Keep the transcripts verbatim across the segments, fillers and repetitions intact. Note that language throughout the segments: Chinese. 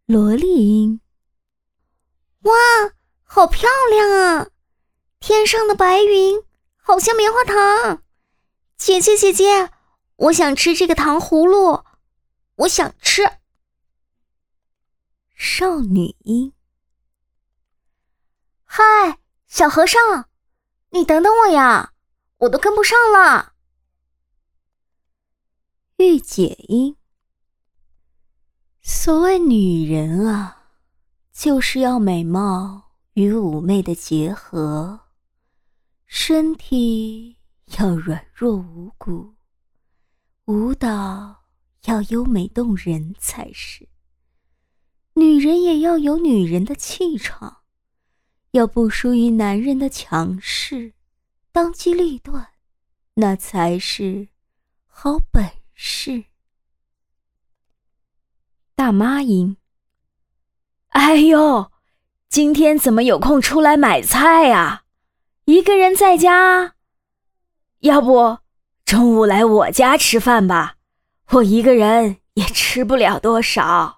萝莉音。 哇，好漂亮啊！天上的白云好像棉花糖。姐姐姐姐，我想吃这个糖葫芦，我想吃。 少女音。 嗨，小和尚，你等等我呀，我都跟不上了。 御姐音。所谓女人啊，就是要美貌与妩媚的结合，身体要软弱无骨，舞蹈要优美动人才是。女人也要有女人的气场，要不输于男人的强势，当机立断，那才是好本事。大妈音。哎呦，今天怎么有空出来买菜啊？一个人在家？要不中午来我家吃饭吧，我一个人也吃不了多少。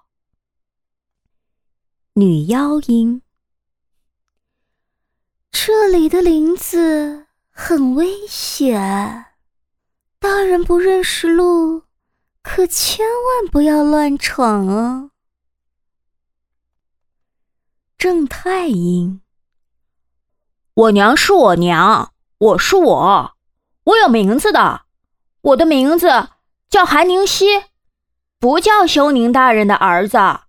女妖音。 这里的林子很危险，大人不认识路，可千万不要乱闯啊。 正太音。 我娘是我娘，我是我，我有名字的，我的名字叫韩宁熙，不叫休宁大人的儿子。